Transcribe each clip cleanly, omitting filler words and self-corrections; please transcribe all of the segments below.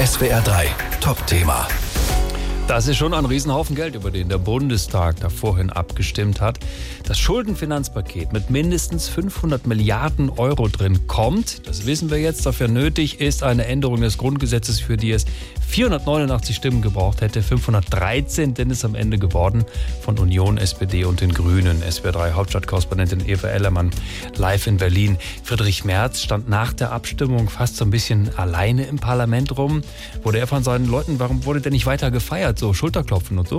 SWR 3 Top-Thema. Das ist schon ein Riesenhaufen Geld, über den der Bundestag da vorhin abgestimmt hat. Das Schuldenfinanzpaket mit mindestens 500 Milliarden Euro drin kommt. Das wissen wir jetzt. Dafür nötig ist eine Änderung des Grundgesetzes, für die es 489 Stimmen gebraucht hätte. 513 sind es am Ende geworden von Union, SPD und den Grünen. SWR 3 Hauptstadtkorrespondentin Eva Ellermann live in Berlin. Friedrich Merz stand nach der Abstimmung fast so ein bisschen alleine im Parlament rum. Wurde er von seinen Leuten, warum wurde der nicht weiter gefeiert? So Schulterklopfen und so?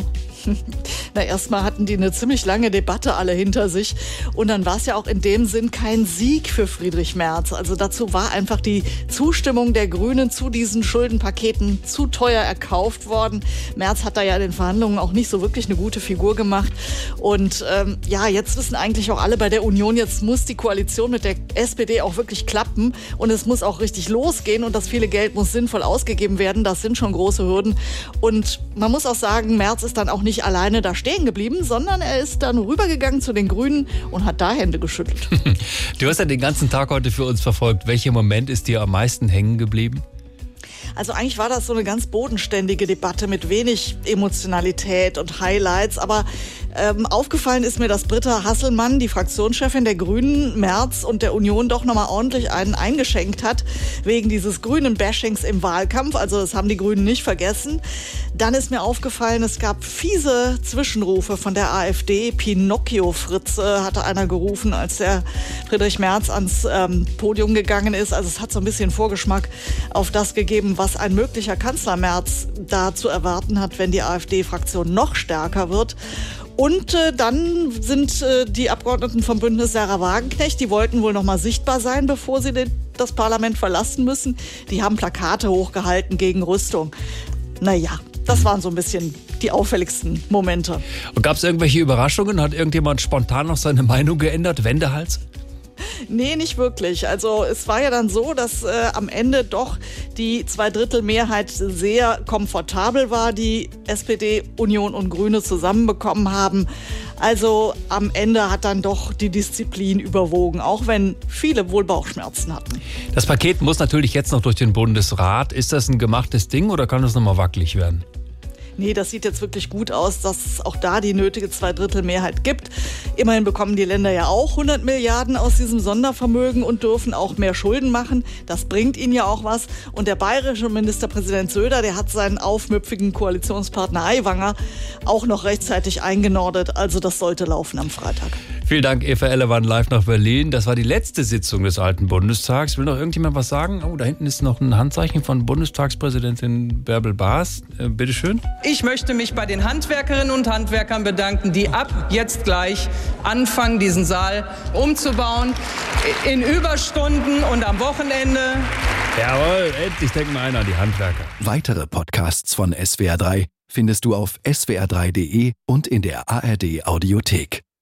Na, erstmal hatten die eine ziemlich lange Debatte alle hinter sich. Und dann war es ja auch in dem Sinn kein Sieg für Friedrich Merz. Also dazu war einfach die Zustimmung der Grünen zu diesen Schuldenpaketen zu teuer erkauft worden. Merz hat da ja in den Verhandlungen auch nicht so wirklich eine gute Figur gemacht. Und jetzt wissen eigentlich auch alle bei der Union, jetzt muss die Koalition mit der SPD auch wirklich klappen. Und es muss auch richtig losgehen. Und das viele Geld muss sinnvoll ausgegeben werden. Das sind schon große Hürden. Und man muss auch sagen, Merz ist dann auch nicht alleine da stehen geblieben, sondern er ist dann rübergegangen zu den Grünen und hat da Hände geschüttelt. Du hast ja den ganzen Tag heute für uns verfolgt. Welcher Moment ist dir am meisten hängen geblieben? Also eigentlich war das so eine ganz bodenständige Debatte mit wenig Emotionalität und Highlights. Aber aufgefallen ist mir, dass Britta Hasselmann, die Fraktionschefin der Grünen, Merz und der Union doch nochmal ordentlich einen eingeschenkt hat, wegen dieses grünen Bashings im Wahlkampf. Also das haben die Grünen nicht vergessen. Dann ist mir aufgefallen, es gab fiese Zwischenrufe von der AfD. Pinocchio-Fritze hatte einer gerufen, als der Friedrich Merz ans Podium gegangen ist. Also es hat so ein bisschen Vorgeschmack auf das gegeben, was ein möglicher Kanzler Merz da zu erwarten hat, wenn die AfD-Fraktion noch stärker wird. Und dann sind die Abgeordneten vom Bündnis Sarah Wagenknecht, die wollten wohl noch mal sichtbar sein, bevor sie das Parlament verlassen müssen. Die haben Plakate hochgehalten gegen Rüstung. Naja, das waren so ein bisschen die auffälligsten Momente. Und gab es irgendwelche Überraschungen? Hat irgendjemand spontan noch seine Meinung geändert? Wendehals? Nee, nicht wirklich. Also es war ja dann so, dass am Ende doch die Zweidrittelmehrheit sehr komfortabel war, die SPD, Union und Grüne zusammenbekommen haben. Also am Ende hat dann doch die Disziplin überwogen, auch wenn viele wohl Bauchschmerzen hatten. Das Paket muss natürlich jetzt noch durch den Bundesrat. Ist das ein gemachtes Ding oder kann das nochmal wackelig werden? Nee, das sieht jetzt wirklich gut aus, dass es auch da die nötige Zweidrittelmehrheit gibt. Immerhin bekommen die Länder ja auch 100 Milliarden aus diesem Sondervermögen und dürfen auch mehr Schulden machen. Das bringt ihnen ja auch was. Und der bayerische Ministerpräsident Söder, der hat seinen aufmüpfigen Koalitionspartner Aiwanger auch noch rechtzeitig eingenordet. Also das sollte laufen am Freitag. Vielen Dank, Eva Ellermann, live nach Berlin. Das war die letzte Sitzung des alten Bundestags. Will noch irgendjemand was sagen? Oh, da hinten ist noch ein Handzeichen von Bundestagspräsidentin Bärbel Baas. Bitteschön. Ich möchte mich bei den Handwerkerinnen und Handwerkern bedanken, die ab jetzt gleich anfangen, diesen Saal umzubauen. In Überstunden und am Wochenende. Jawohl, endlich denken wir einer an die Handwerker. Weitere Podcasts von SWR 3 findest du auf swr3.de und in der ARD Audiothek.